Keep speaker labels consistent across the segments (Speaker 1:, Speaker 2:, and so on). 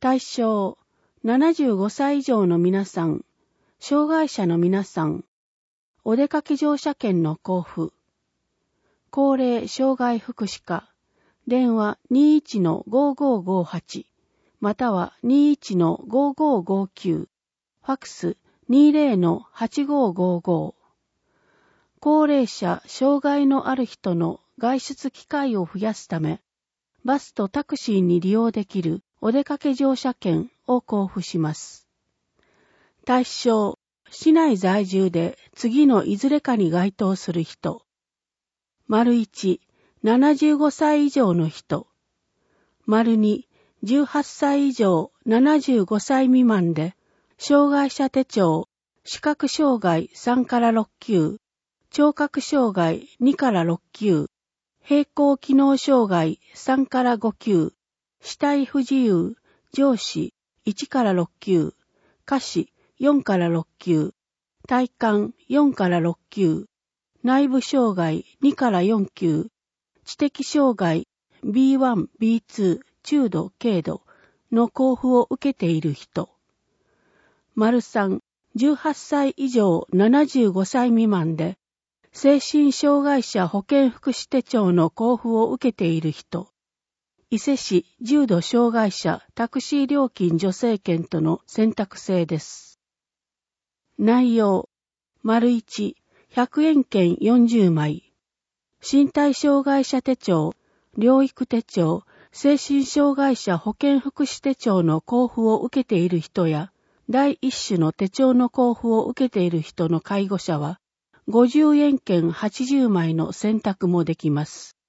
Speaker 1: 対象、75歳以上の皆さん、障害者の皆さん、お出かけ乗車券の交付。高齢障害福祉課、電話 21-5558、または 21-5559、ファクス 20-8555。高齢者、障害のある人の外出機会を増やすため、バスとタクシーに利用できるお出かけ乗車券を交付します。対象、市内在住で次のいずれかに該当する人。1、75歳以上の人。2、18歳以上75歳未満で、障害者手帳、視覚障害3から6級、聴覚障害2から6級、平行機能障害3から5級、肢体不自由、上肢1から6級、下肢4から6級、体幹4から6級、内部障害2から4級、知的障害 B1、B2、中度、軽度の交付を受けている人。3、18歳以上75歳未満で、精神障害者保健福祉手帳の交付を受けている人。伊勢市重度障害者タクシー料金助成券との選択制です。内容。1、100円券40枚。身体障害者手帳、療育手帳、精神障害者保健福祉手帳の交付を受けている人や、第一種の手帳の交付を受けている人の介護者は、50円券80枚の選択もできます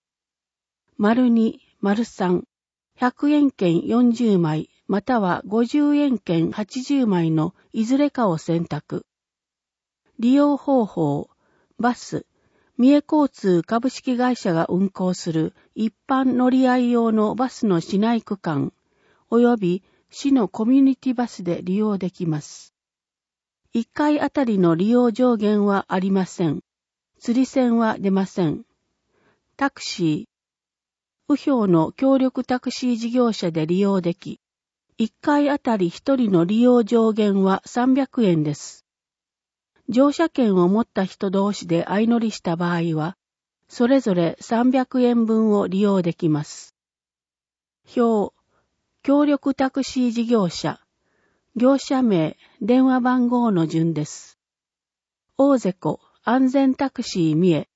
Speaker 1: 。2、3、100円券40枚または50円券80枚のいずれかを選択。利用方法、バス、三重交通株式会社が運行する一般乗り合い用のバスの市内区間、及び市のコミュニティバスで利用できます。1回あたりの利用上限はありません。釣り銭は出ません。タクシー、右表の協力タクシー事業者で利用でき、1回あたり1人の利用上限は300円です。乗車券を持った人同士で相乗りした場合は、それぞれ300円分を利用できます。表、協力タクシー事業者、業者名、電話番号の順です。大瀬湖安全タクシー三重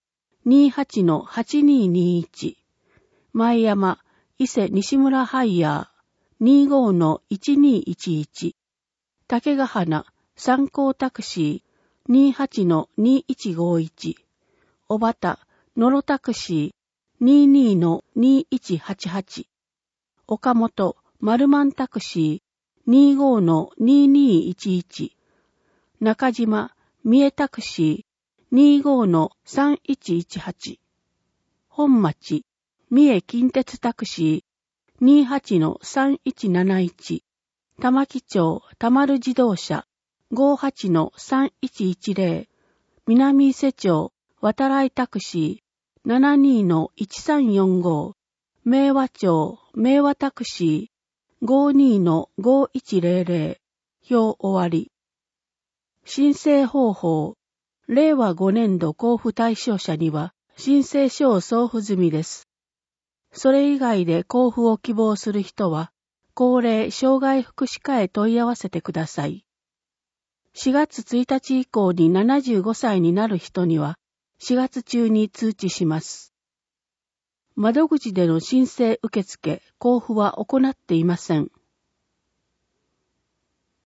Speaker 1: 28-8221 前山伊勢西村ハイヤー 25-1211 竹ヶ花三高タクシー 28-2151 小畑野呂タクシー 22-2188 岡本丸満タクシー 25-2211 中島三重タクシー 25-3118 本町三重近鉄タクシー 28-3171 玉城町田丸自動車 58-3110 南伊勢町渡来タクシー 72-1345 明和町明和タクシー 52-5100 表終わり。申請方法。令和5年度交付対象者には申請書を送付済みです。それ以外で交付を希望する人は、高齢障害福祉課へ問い合わせてください。4月1日以降に75歳になる人には、4月中に通知します。窓口での申請受付、交付は行っていません。